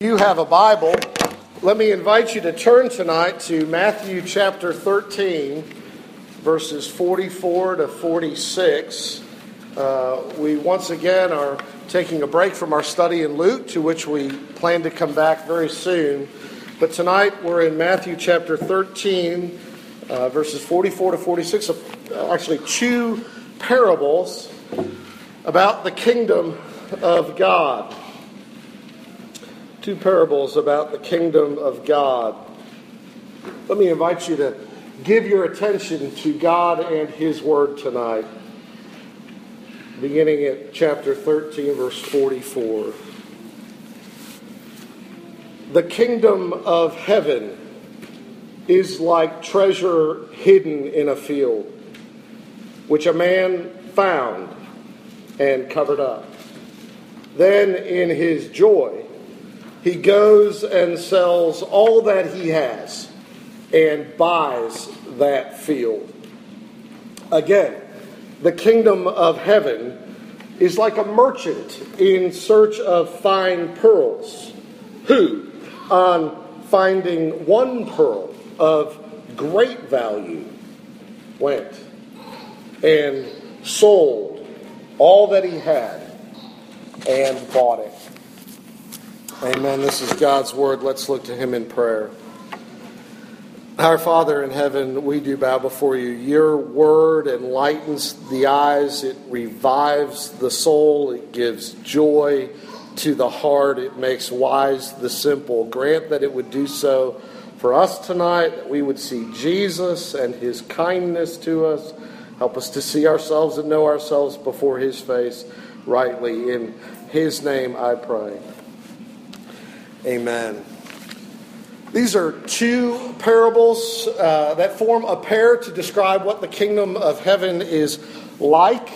You have a Bible. Let me invite you to turn tonight to Matthew chapter 13, verses 44 to 46. We once again are taking a break from our study in Luke, to which we plan to come back very soon. But tonight we're in Matthew chapter 13, verses 44 to 46, actually two parables about the kingdom of God. Two parables about the kingdom of God. Let me invite you to give your attention to God and His Word tonight. Beginning at chapter 13, verse 44. The kingdom of heaven is like treasure hidden in a field, which a man found and covered up. Then in his joy, he goes and sells all that he has and buys that field. Again, the kingdom of heaven is like a merchant in search of fine pearls, who, on finding one pearl of great value, went and sold all that he had and bought it. Amen. This is God's Word. Let's look to Him in prayer. Our Father in heaven, we do bow before you. Your Word enlightens the eyes. It revives the soul. It gives joy to the heart. It makes wise the simple. Grant that it would do so for us tonight, that we would see Jesus and His kindness to us. Help us to see ourselves and know ourselves before His face rightly. In His name I pray. Amen. These are two parables that form a pair to describe what the kingdom of heaven is like.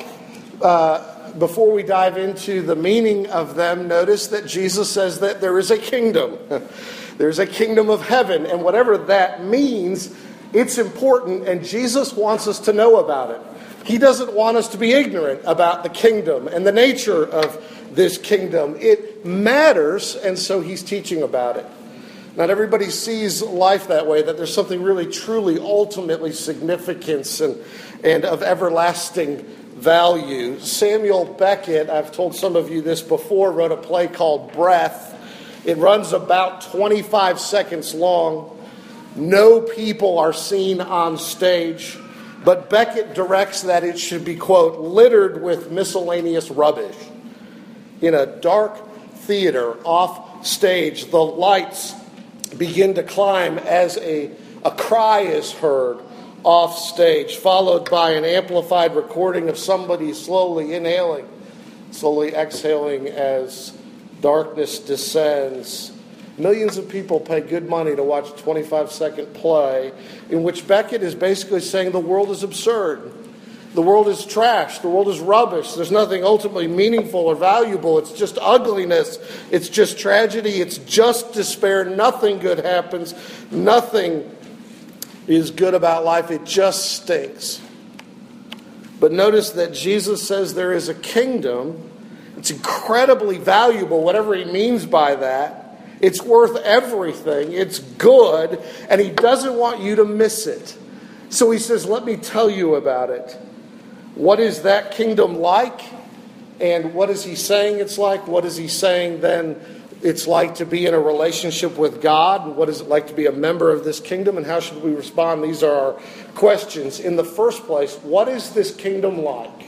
Before we dive into the meaning of them, notice that Jesus says that there is a kingdom. There's a kingdom of heaven, and whatever that means, it's important, and Jesus wants us to know about it. He doesn't want us to be ignorant about the kingdom and the nature of this kingdom. It matters, and so He's teaching about it. Not everybody sees life that way, that there's something really, truly, ultimately significant and of everlasting value. Samuel Beckett, I've told some of you this before, wrote a play called Breath. It runs about 25 seconds long. No people are seen on stage, but Beckett directs that it should be, quote, littered with miscellaneous rubbish. In a dark theater off stage, the lights begin to climb as a cry is heard off stage, followed by an amplified recording of somebody slowly inhaling, slowly exhaling as darkness descends. Millions of people pay good money to watch a 25-second play in which Beckett is basically saying the world is absurd. The world is trash. The world is rubbish. There's nothing ultimately meaningful or valuable. It's just ugliness. It's just tragedy. It's just despair. Nothing good happens. Nothing is good about life. It just stinks. But notice that Jesus says there is a kingdom. It's incredibly valuable, whatever He means by that. It's worth everything. It's good. And He doesn't want you to miss it. So He says, let me tell you about it. What is that kingdom like? And what is He saying it's like? What is He saying then it's like to be in a relationship with God? And what is it like to be a member of this kingdom? And how should we respond? These are our questions. In the first place, what is this kingdom like?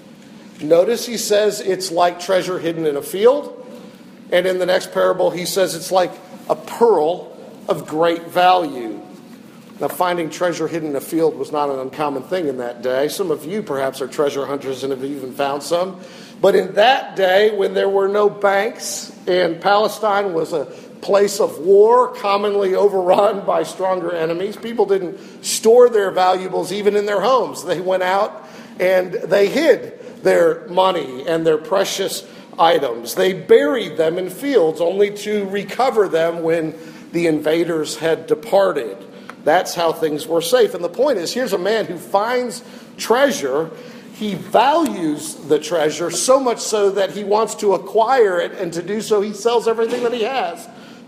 Notice He says it's like treasure hidden in a field. And in the next parable, He says it's like a pearl of great value. Now, finding treasure hidden in a field was not an uncommon thing in that day. Some of you perhaps are treasure hunters and have even found some. But in that day, when there were no banks and Palestine was a place of war, commonly overrun by stronger enemies, people didn't store their valuables even in their homes. They went out and they hid their money and their precious items. They buried them in fields only to recover them when the invaders had departed. That's how things were safe. And the point is, here's a man who finds treasure. He values the treasure so much so that he wants to acquire it, and to do so he sells everything that he has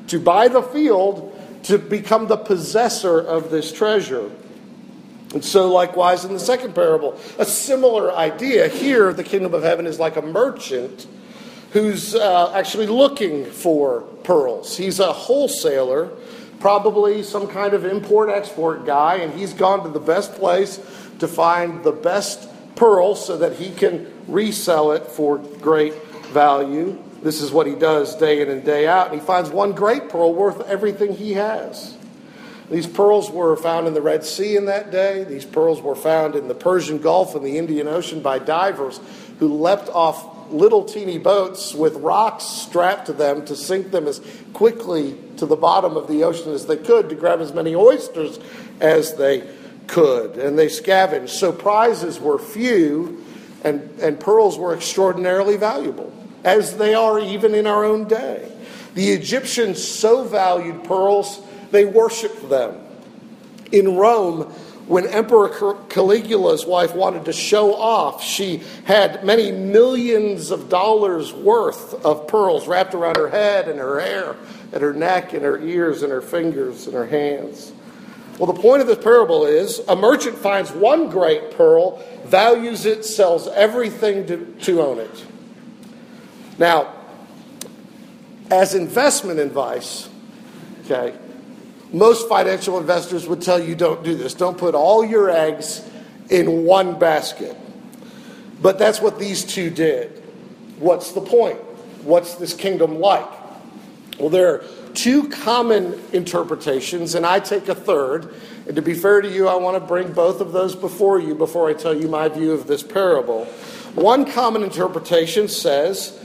to buy the field, to become the possessor of this treasure. And so likewise in the second parable, a similar idea. Here, the kingdom of heaven is like a merchant who's actually looking for pearls. He's a wholesaler, probably some kind of import-export guy, and he's gone to the best place to find the best pearl so that he can resell it for great value. This is what he does day in and day out. And he finds one great pearl worth everything he has. These pearls were found in the Red Sea in that day. These pearls were found in the Persian Gulf and the Indian Ocean by divers who leapt off little teeny boats with rocks strapped to them to sink them as quickly to the bottom of the ocean as they could to grab as many oysters as they could. And they scavenged. So prizes were few and pearls were extraordinarily valuable, as they are even in our own day. The Egyptians so valued pearls, they worshipped them. In Rome, when Emperor Caligula's wife wanted to show off, she had many millions of dollars worth of pearls wrapped around her head and her hair and her neck and her ears and her fingers and her hands. Well, the point of this parable is a merchant finds one great pearl, values it, sells everything to own it. Now, as investment advice, okay, most financial investors would tell you don't do this. Don't put all your eggs in one basket. But that's what these two did. What's the point? What's this kingdom like? Well, there are two common interpretations, and I take a third. And to be fair to you, I want to bring both of those before you before I tell you my view of this parable. One common interpretation says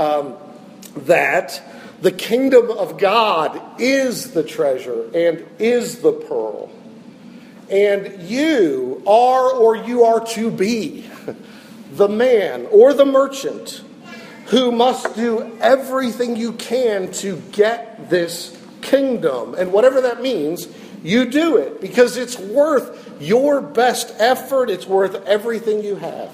that the kingdom of God is the treasure and is the pearl. And you are to be the man or the merchant who must do everything you can to get this kingdom. And whatever that means, you do it because it's worth your best effort. It's worth everything you have.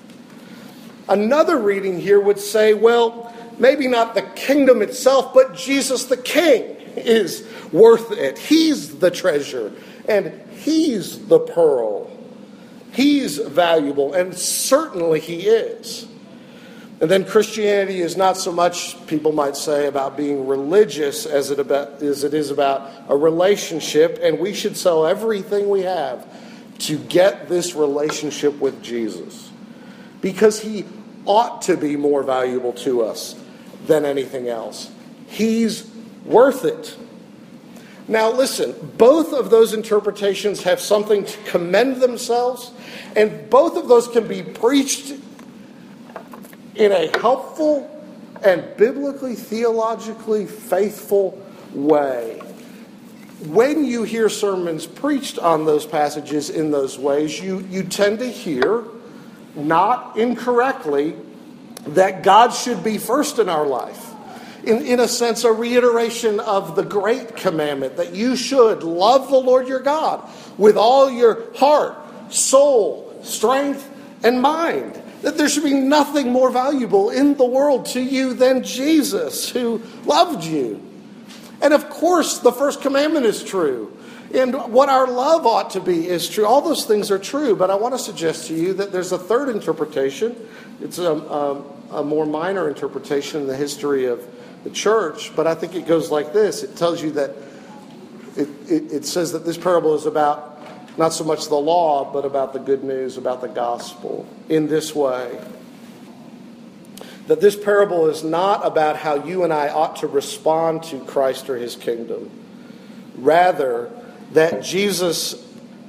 Another reading here would say, well, maybe not the kingdom itself, but Jesus the King is worth it. He's the treasure, and he's the pearl. He's valuable, and certainly he is. And then Christianity is not so much, people might say, about being religious as it is about a relationship, and we should sell everything we have to get this relationship with Jesus, because he ought to be more valuable to us than anything else. He's worth it. Now listen, both of those interpretations have something to commend themselves, and both of those can be preached in a helpful and biblically, theologically faithful way. When you hear sermons preached on those passages in those ways, you tend to hear, not incorrectly, that God should be first in our life. In a sense, a reiteration of the great commandment that you should love the Lord your God with all your heart, soul, strength, and mind. That there should be nothing more valuable in the world to you than Jesus, who loved you. And of course, the first commandment is true. And what our love ought to be is true. All those things are true. But I want to suggest to you that there's a third interpretation. It's a more minor interpretation in the history of the church, but I think it goes like this. It tells you that it says that this parable is about not so much the law, but about the good news, about the gospel, in this way. That this parable is not about how you and I ought to respond to Christ or his kingdom. Rather, that Jesus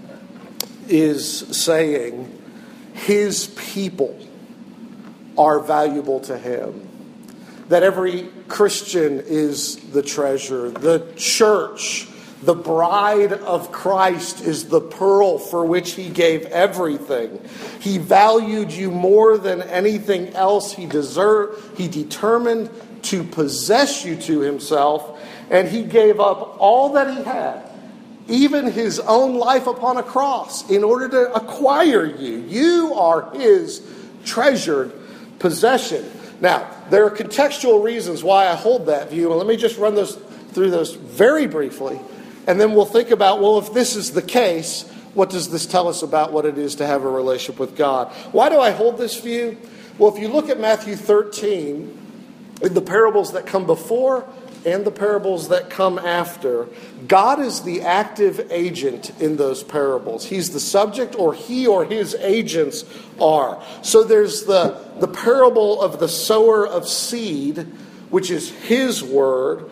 is saying his people are valuable to him. That every Christian is the treasure. The church, the bride of Christ, is the pearl for which he gave everything. He valued you more than anything else he deserved. He determined to possess you to himself, and he gave up all that he had, even his own life upon a cross, in order to acquire you. You are his treasured possession. Now, there are contextual reasons why I hold that view, and let me just run those through those very briefly, and then we'll think about, well, if this is the case, what does this tell us about what it is to have a relationship with God? Why do I hold this view? Well, if you look at Matthew 13, in the parables that come before and the parables that come after, God is the active agent in those parables. He's the subject, or he or his agents are. So there's the parable of the sower of seed, which is his word.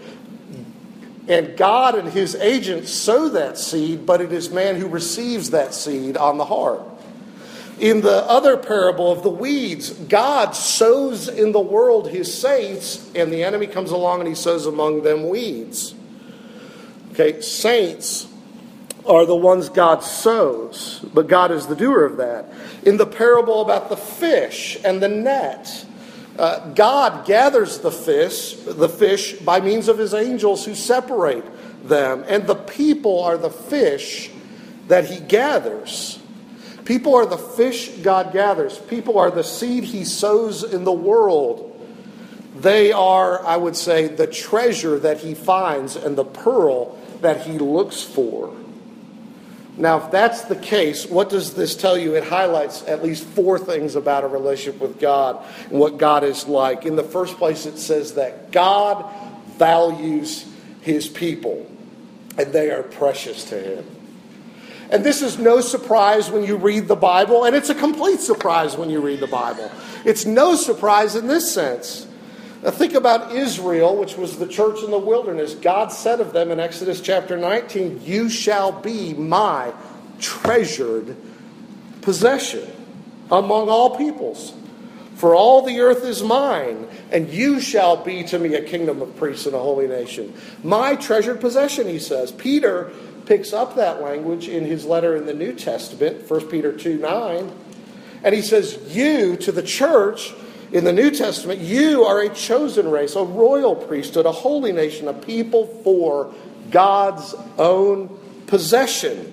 And God and his agents sow that seed, but it is man who receives that seed on the heart. In the other parable of the weeds, God sows in the world his saints, and the enemy comes along and he sows among them weeds. Okay, saints are the ones God sows, but God is the doer of that. In the parable about the fish and the net, God gathers the fish by means of his angels who separate them. And the people are the fish that he gathers. People are the fish God gathers. People are the seed he sows in the world. They are, I would say, the treasure that he finds and the pearl that he looks for. Now, if that's the case, what does this tell you? It highlights at least 4 things about a relationship with God and what God is like. In the first place, it says that God values his people, and they are precious to him. And this is no surprise when you read the Bible, and it's a complete surprise when you read the Bible. It's no surprise in this sense. Now think about Israel, which was the church in the wilderness. God said of them in Exodus chapter 19, "You shall be my treasured possession among all peoples. For all the earth is mine, and you shall be to me a kingdom of priests and a holy nation." My treasured possession, he says. Peter picks up that language in his letter in the New Testament, 1 Peter 2:9. And he says, you, to the church, in the New Testament, you are a chosen race, a royal priesthood, a holy nation, a people for God's own possession.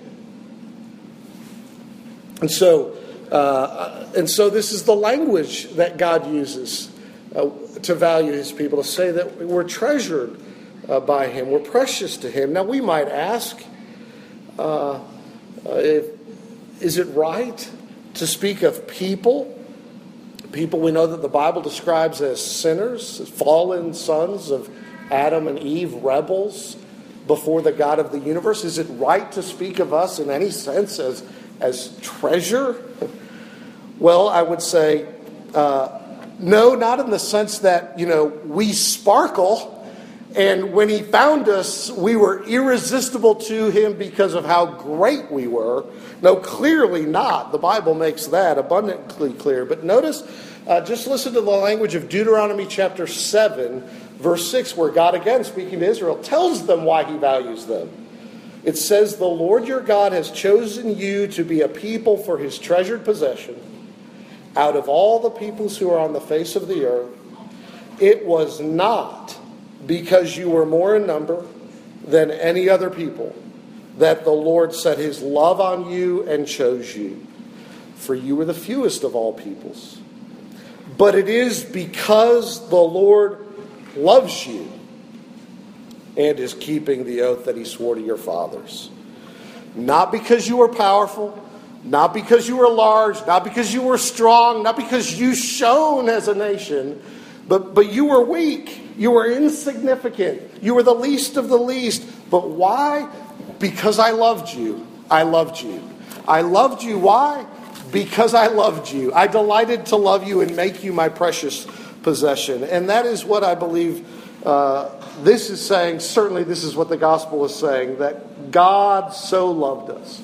And so this is the language that God uses to value his people, to say that we're treasured by him, we're precious to him. Now we might ask, is it right to speak of people we know that the Bible describes as sinners, as fallen sons of Adam and Eve, rebels before the God of the universe? Is it right to speak of us in any sense as treasure? Well, I would say no, not in the sense that, we sparkle, and when he found us, we were irresistible to him because of how great we were. No, clearly not. The Bible makes that abundantly clear. But notice, just listen to the language of Deuteronomy chapter 7, verse 6, where God, again speaking to Israel, tells them why he values them. It says, "The Lord your God has chosen you to be a people for his treasured possession out of all the peoples who are on the face of the earth. It was not because you were more in number than any other people that the Lord set his love on you and chose you. For you were the fewest of all peoples. But it is because the Lord loves you and is keeping the oath that he swore to your fathers. Not because you were powerful, not because you were large, not because you were strong, not because you shone as a nation, but you were weak. You were insignificant. You were the least of the least. But why? Because I loved you. I loved you. I loved you. Why? Because I loved you. I delighted to love you and make you my precious possession. And that is what I believe this is saying. Certainly this is what the gospel is saying, that God so loved us,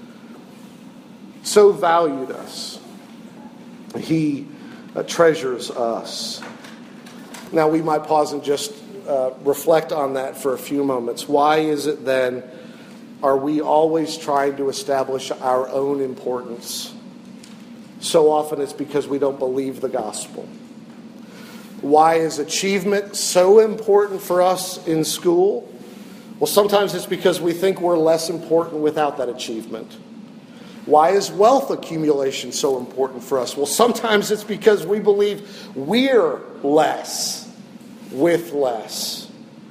so valued us. He treasures us. Now we might pause and just reflect on that for a few moments. Why is it then, are we always trying to establish our own importance? So often it's because we don't believe the gospel. Why is achievement so important for us in school? Well, sometimes it's because we think we're less important without that achievement. Why is wealth accumulation so important for us? Well, sometimes it's because we believe we're less with less.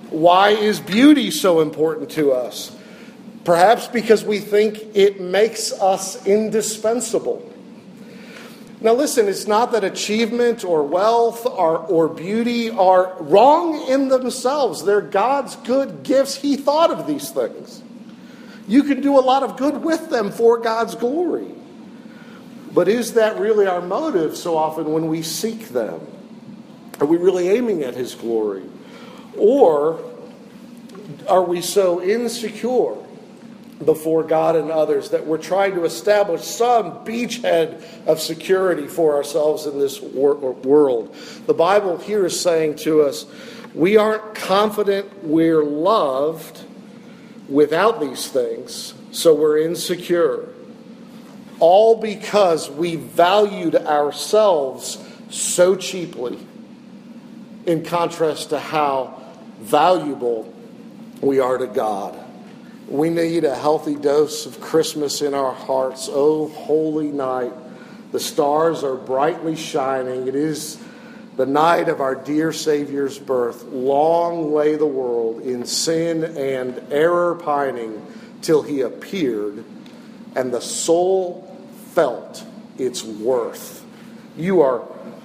Why is beauty so important to us? Perhaps because we think it makes us indispensable. Now listen, it's not that achievement or wealth or beauty are wrong in themselves. They're God's good gifts. He thought of these things. You can do a lot of good with them for God's glory. But is that really our motive so often when we seek them? Are we really aiming at His glory? Or are we so insecure before God and others that we're trying to establish some beachhead of security for ourselves in this world? The Bible here is saying to us, we aren't confident we're loved without these things, so we're insecure. All because we valued ourselves so cheaply in contrast to how valuable we are to God. We need a healthy dose of Christmas in our hearts. Oh, holy night. The stars are brightly shining. It is the night of our dear Savior's birth. Long lay the world in sin and error pining till He appeared, and the soul felt its worth. You are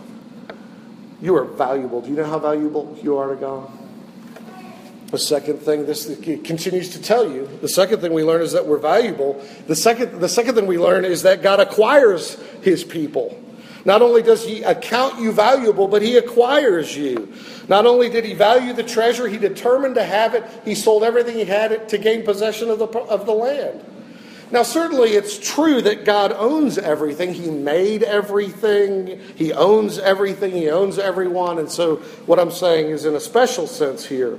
valuable. Do you know how valuable you are to God? The second thing, this continues to tell you, the second thing we learn is that we're valuable. The second thing we learn is that God acquires His people. Not only does He account you valuable, but He acquires you. Not only did He value the treasure, He determined to have it. He sold everything He had to gain possession of the land. Now, certainly it's true that God owns everything. He made everything. He owns everything. He owns everyone. And so what I'm saying is, in a special sense here,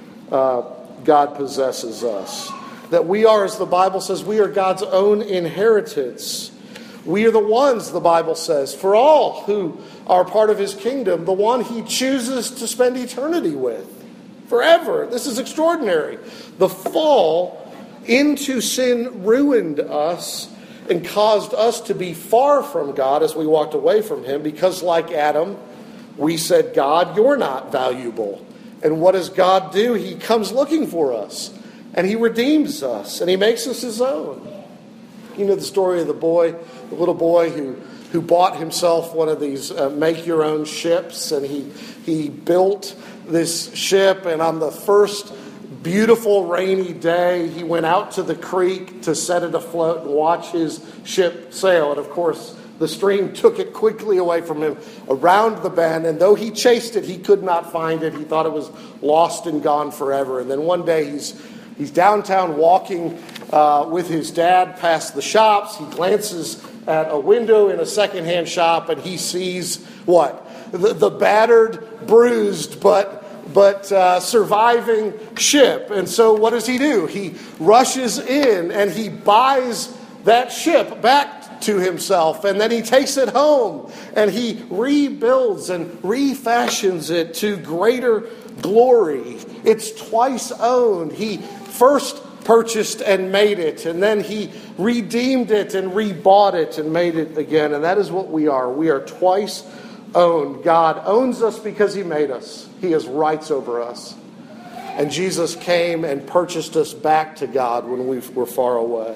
God possesses us. That we are, as the Bible says, we are God's own inheritance. We are the ones, the Bible says, for all who are part of His kingdom, the one He chooses to spend eternity with forever. This is extraordinary. The fall into sin ruined us and caused us to be far from God as we walked away from Him, because like Adam, we said, God, you're not valuable. And what does God do? He comes looking for us, and He redeems us, and He makes us His own. You know the story of the little boy who bought himself one of these make-your-own ships, and he built this ship, and on the first beautiful rainy day, he went out to the creek to set it afloat and watch his ship sail. And of course, the stream took it quickly away from him around the bend, and though he chased it, he could not find it. He thought it was lost and gone forever. And then one day he's downtown walking with his dad past the shops. He glances at a window in a secondhand shop, and he sees what? The battered, bruised, but surviving ship. And so what does he do? He rushes in and he buys that ship back to himself, and then he takes it home and he rebuilds and refashions it to greater glory. It's twice owned. He first purchased and made it, and then he redeemed it and rebought it and made it again. And that is what we are. We are twice owned. God owns us because He made us. He has rights over us. And Jesus came and purchased us back to God when we were far away.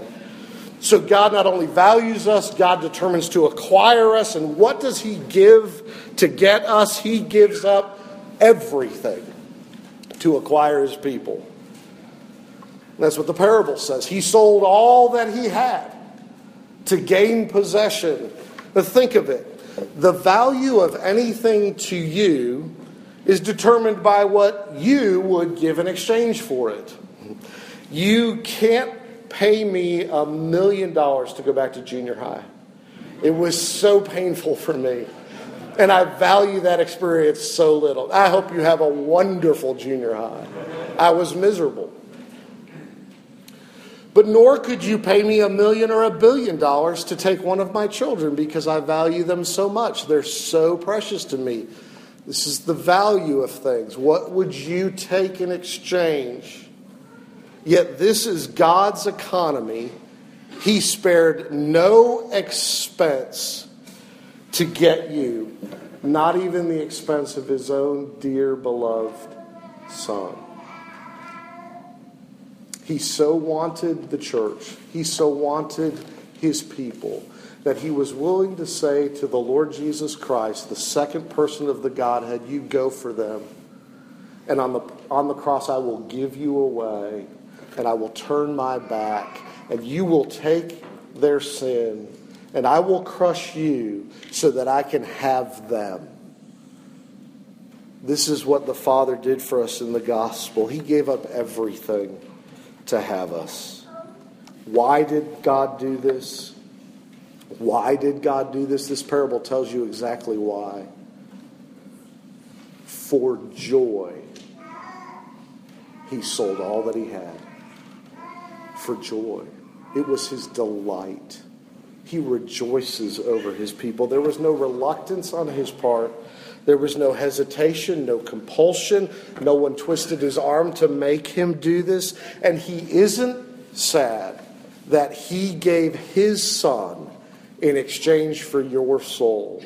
So God not only values us, God determines to acquire us. And what does He give to get us? He gives up everything to acquire His people. That's what the parable says. He sold all that He had to gain possession. Now think of it. The value of anything to you is determined by what you would give in exchange for it. You can't pay me $1 million to go back to junior high. It was so painful for me. And I value that experience so little. I hope you have a wonderful junior high. I was miserable. But nor could you pay me $1 million or $1 billion to take one of my children, because I value them so much. They're so precious to me. This is the value of things. What would you take in exchange? Yet this is God's economy. He spared no expense to get you, not even the expense of His own dear beloved Son. He so wanted the church, he so wanted his people, that he was willing to say to the Lord Jesus Christ, the second person of the Godhead, you go for them. And on the cross, I will give you away, and I will turn my back, and you will take their sin, and I will crush you so that I can have them. This is what the Father did for us in the gospel. He gave up everything to have us. Why did God do this? Why did God do this? This parable tells you exactly why. For joy, he sold all that he had. For joy. It was his delight. He rejoices over his people. There was no reluctance on his part. There was no hesitation, no compulsion. No one twisted his arm to make him do this. And he isn't sad that he gave his son in exchange for your soul.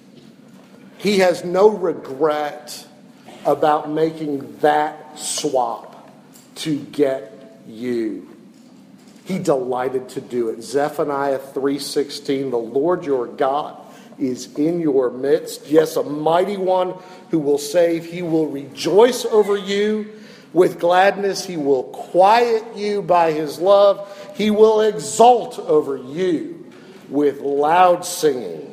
He has no regret about making that swap to get you. He delighted to do it. Zephaniah 3:16, the Lord your God is in your midst. Yes, a mighty one who will save. He will rejoice over you with gladness. He will quiet you by his love. He will exult over you with loud singing.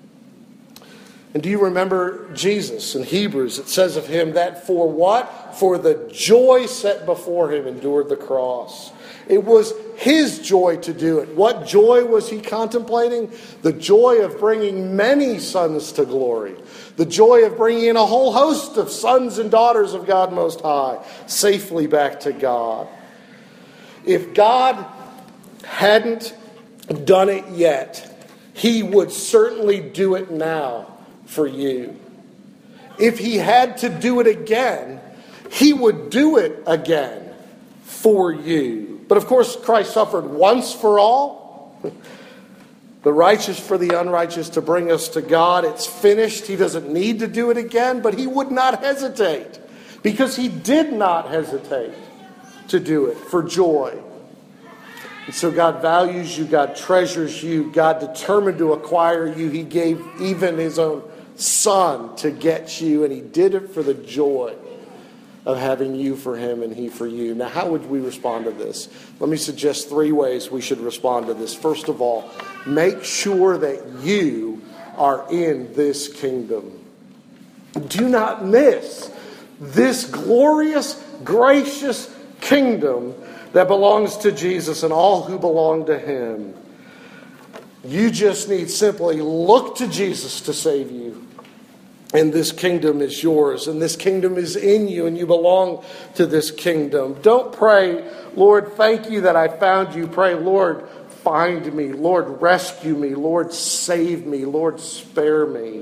And do you remember Jesus in Hebrews? It says of him that for what? For the joy set before him endured the cross. It was his joy to do it. What joy was he contemplating? The joy of bringing many sons to glory. The joy of bringing in a whole host of sons and daughters of God Most High safely back to God. If God hadn't done it yet, he would certainly do it now for you. If he had to do it again, he would do it again for you. But of course, Christ suffered once for all, the righteous for the unrighteous, to bring us to God. It's finished. He doesn't need to do it again, but he would not hesitate, because he did not hesitate to do it for joy. And so God values you, God treasures you, God determined to acquire you. He gave even his own son to get you, and he did it for the joy of having you for him and he for you. Now, how would we respond to this? Let me suggest 3 ways we should respond to this. First of all, make sure that you are in this kingdom. Do not miss this glorious, gracious kingdom that belongs to Jesus and all who belong to him. You just need simply look to Jesus to save you. And this kingdom is yours, and this kingdom is in you, and you belong to this kingdom. Don't pray, Lord, thank you that I found you. Pray, Lord, find me. Lord, rescue me. Lord, save me. Lord, spare me.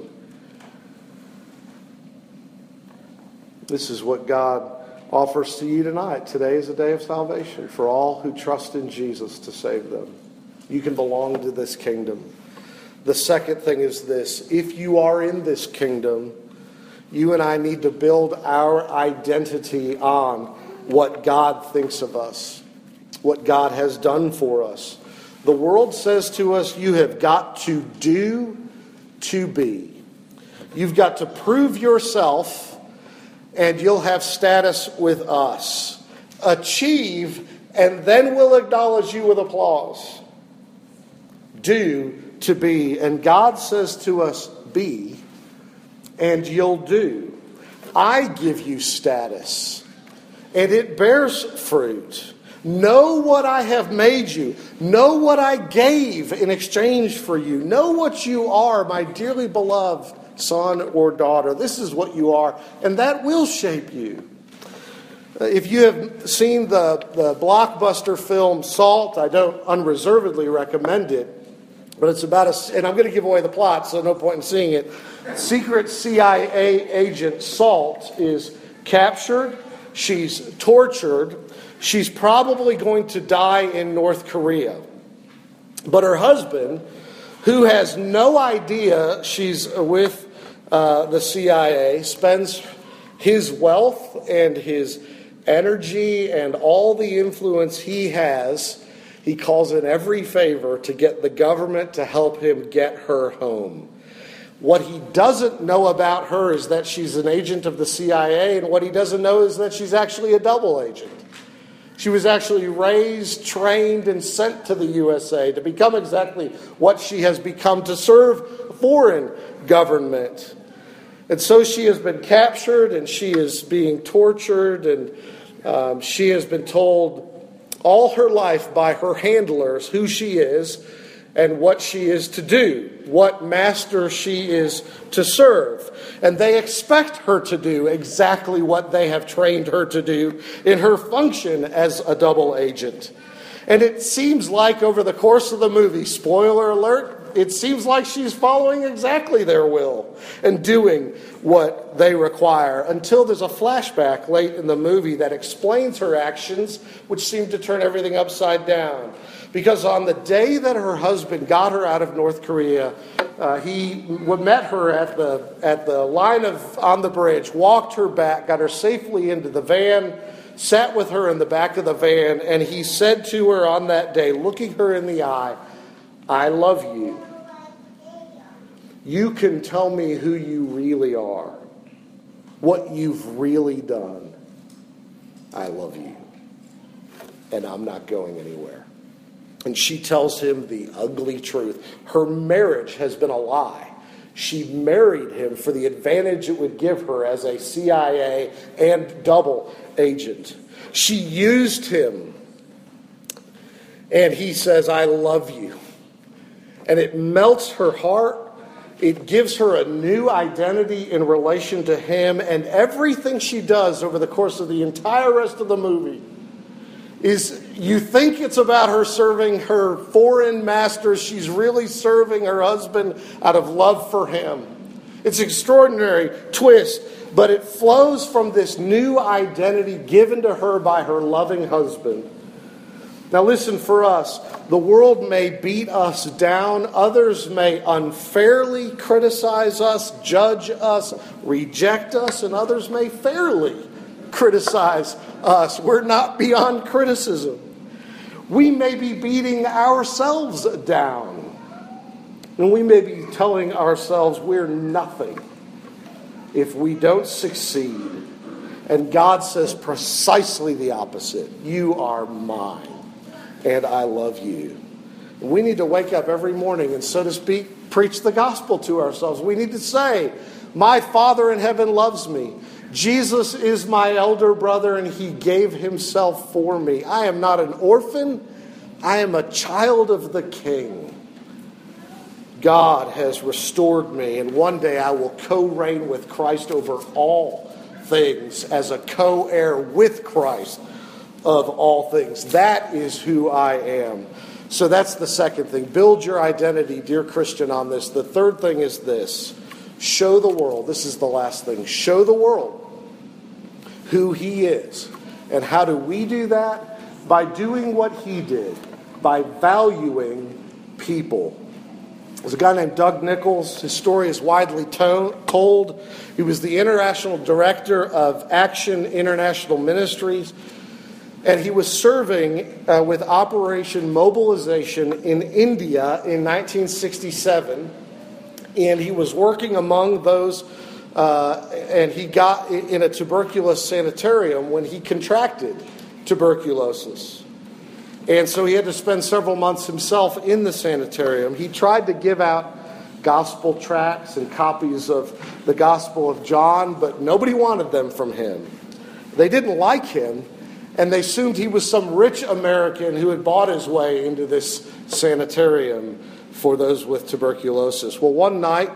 This is what God offers to you tonight. Today is a day of salvation for all who trust in Jesus to save them. You can belong to this kingdom. The second thing is this. If you are in this kingdom, you and I need to build our identity on what God thinks of us, what God has done for us. The world says to us, you have got to do to be. You've got to prove yourself, and you'll have status with us. Achieve, and then we'll acknowledge you with applause. Do to be. And God says to us, be, and you'll do. I give you status, and it bears fruit. Know what I have made you. Know what I gave in exchange for you. Know what you are, my dearly beloved son or daughter. This is what you are, and that will shape you. If you have seen the blockbuster film Salt, I don't unreservedly recommend it. But it's about and I'm going to give away the plot, so no point in seeing it. Secret CIA agent Salt is captured. She's tortured. She's probably going to die in North Korea. But her husband, who has no idea she's with the CIA, spends his wealth and his energy and all the influence he has, he calls in every favor to get the government to help him get her home. What he doesn't know about her is that she's an agent of the CIA, and what he doesn't know is that she's actually a double agent. She was actually raised, trained, and sent to the USA to become exactly what she has become, to serve foreign government. And so she has been captured, and she is being tortured, and she has been told all her life by her handlers who she is and what she is to do, what master she is to serve. And they expect her to do exactly what they have trained her to do in her function as a double agent. And it seems like over the course of the movie, spoiler alert, it seems like she's following exactly their will and doing what they require, until there's a flashback late in the movie that explains her actions, which seem to turn everything upside down. Because on the day that her husband got her out of North Korea, he met her at the line on the bridge, walked her back, got her safely into the van, sat with her in the back of the van, and he said to her on that day, looking her in the eye, "I love you. You can tell me who you really are, what you've really done. I love you, and I'm not going anywhere." And she tells him the ugly truth. Her marriage has been a lie. She married him for the advantage it would give her as a CIA and double agent. She used him. And he says, "I love you." And it melts her heart. It gives her a new identity in relation to him. And everything she does over the course of the entire rest of the movie is, you think it's about her serving her foreign masters. She's really serving her husband out of love for him. It's an extraordinary twist, but it flows from this new identity given to her by her loving husband. Now listen, for us, the world may beat us down. Others may unfairly criticize us, judge us, reject us, and others may fairly criticize us. We're not beyond criticism. We may be beating ourselves down. And we may be telling ourselves we're nothing if we don't succeed. And God says precisely the opposite. You are mine, and I love you. And we need to wake up every morning and, so to speak, preach the gospel to ourselves. We need to say, my Father in heaven loves me. Jesus is my elder brother, and he gave himself for me. I am not an orphan. I am a child of the King. God has restored me, and one day I will co-reign with Christ over all things as a co-heir with Christ of all things. That is who I am. So that's the second thing. Build your identity, dear Christian, on this. The third thing is this. Show the world. This is the last thing. Show the world who he is. And how do we do that? By doing what he did. By valuing people. There's a guy named Doug Nichols. His story is widely told. He was the international director of Action International Ministries. And he was serving with Operation Mobilization in India in 1967. And he was working among those, and he got in a tuberculosis sanitarium when he contracted tuberculosis. And so he had to spend several months himself in the sanitarium. He tried to give out gospel tracts and copies of the Gospel of John, but nobody wanted them from him. They didn't like him, and they assumed he was some rich American who had bought his way into this sanitarium for those with tuberculosis. Well, one night,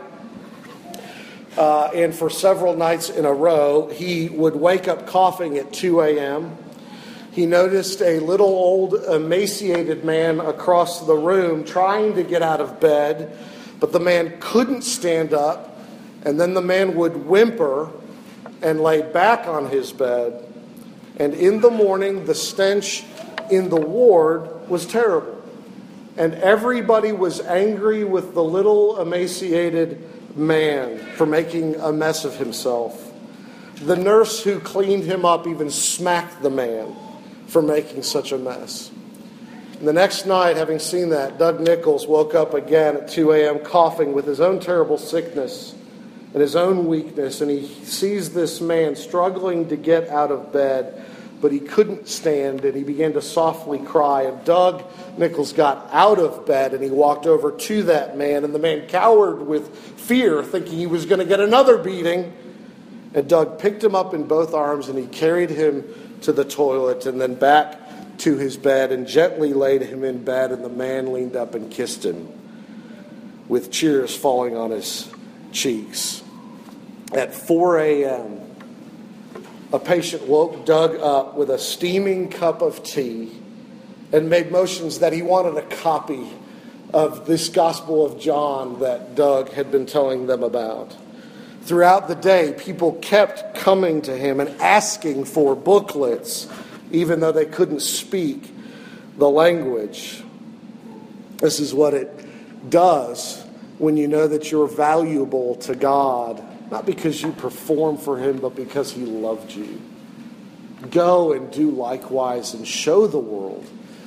and for several nights in a row, he would wake up coughing at 2 a.m. He noticed a little old emaciated man across the room trying to get out of bed, but the man couldn't stand up, and then the man would whimper and lay back on his bed. And in the morning, the stench in the ward was terrible. And everybody was angry with the little emaciated man for making a mess of himself. The nurse who cleaned him up even smacked the man for making such a mess. And the next night, having seen that, Doug Nichols woke up again at 2 a.m. coughing with his own terrible sickness and his own weakness. And he sees this man struggling to get out of bed, but he couldn't stand, and he began to softly cry. And Doug Nichols got out of bed, and he walked over to that man, and the man cowered with fear, thinking he was going to get another beating. And Doug picked him up in both arms, and he carried him to the toilet, and then back to his bed, and gently laid him in bed, and the man leaned up and kissed him, with tears falling on his cheeks. At 4 a.m., a patient woke Doug up with a steaming cup of tea and made motions that he wanted a copy of this Gospel of John that Doug had been telling them about. Throughout the day, people kept coming to him and asking for booklets, even though they couldn't speak the language. This is what it does when you know that you're valuable to God. Not because you perform for him, but because he loved you. Go and do likewise and show the world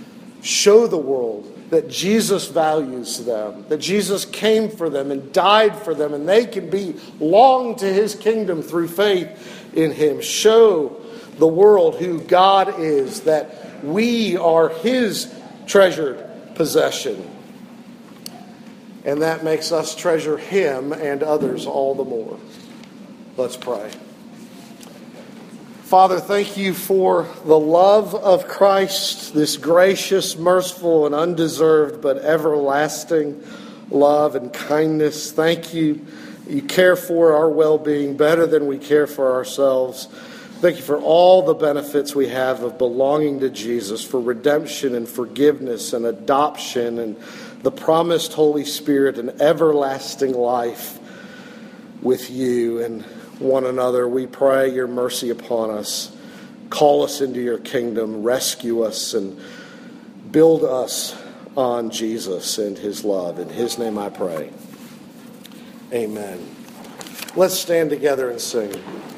that Jesus values them, that Jesus came for them and died for them, and they can belong to his kingdom through faith in him. Show the world who God is, that we are his treasured possession. And that makes us treasure him and others all the more. Let's pray. Father, thank you for the love of Christ, this gracious, merciful, and undeserved but everlasting love and kindness. Thank you. You care for our well-being better than we care for ourselves. Thank you for all the benefits we have of belonging to Jesus, for redemption and forgiveness and adoption and the promised Holy Spirit and everlasting life with you and one another. We pray your mercy upon us. Call us into your kingdom. Rescue us and build us on Jesus and his love. In his name I pray. Amen. Let's stand together and sing.